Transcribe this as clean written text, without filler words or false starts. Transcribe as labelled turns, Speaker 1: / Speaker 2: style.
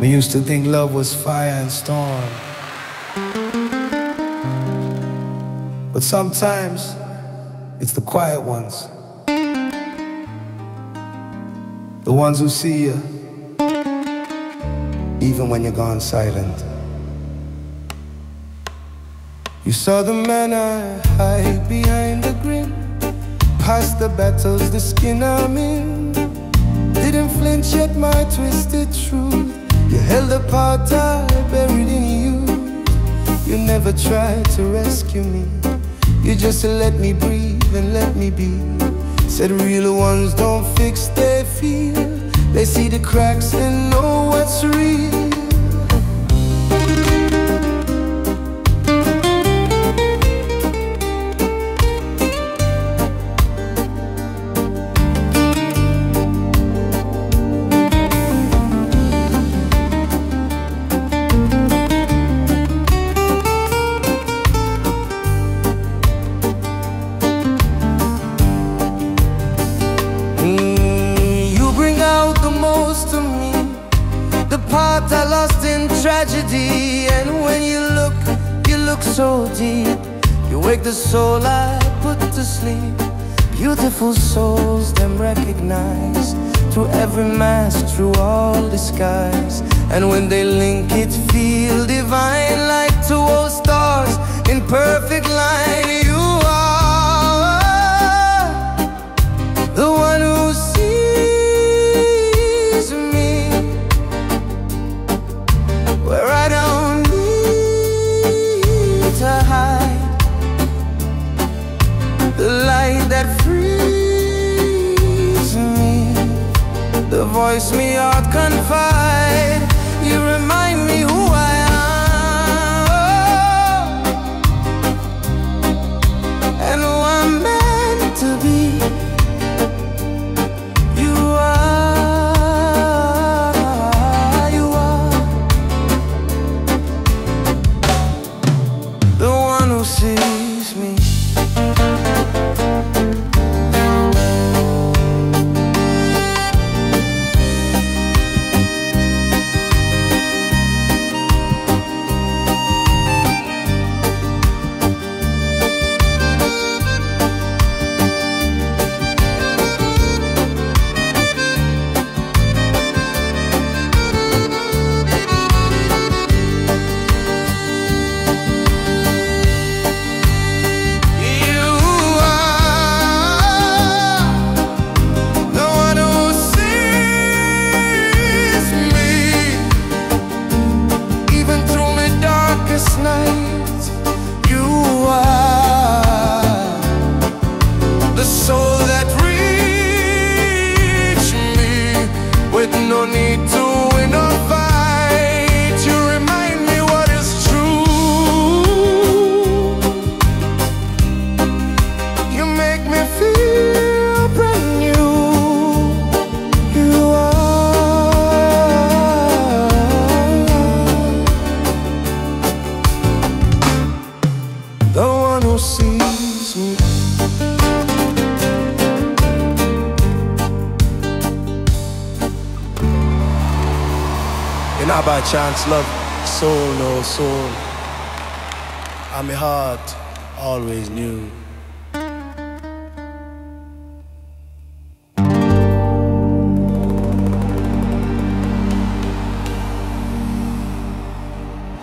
Speaker 1: We used to think love was fire and storm, but sometimes it's the quiet ones, the ones who see you even when you're gone silent. You saw the man I hide behind the grin, past the battles, the skin I'm in. Didn't flinch at my twisted truth. You held the part I buried in you. You never tried to rescue me. You just let me breathe and let me be. Said real ones don't fix their feel. They see the cracks and know what's real. The part I lost in tragedy. And when you look so deep. You wake the soul I put to sleep. Beautiful souls, them recognize through every mask, through all disguise. And when they link it, feel divine, like two old stars in perfect line. You are the one who sees me where I don't need to hide. The light that frees me, the voice me heart confide. You remind me who I am and who I'm meant to be. You are the one who sees me. Night, you are the soul that reached me with no need to win or fight. You remind me what is true. You make me feel brand new. You the one who sees me. You're not by chance, love, soul, no soul. And my heart always knew.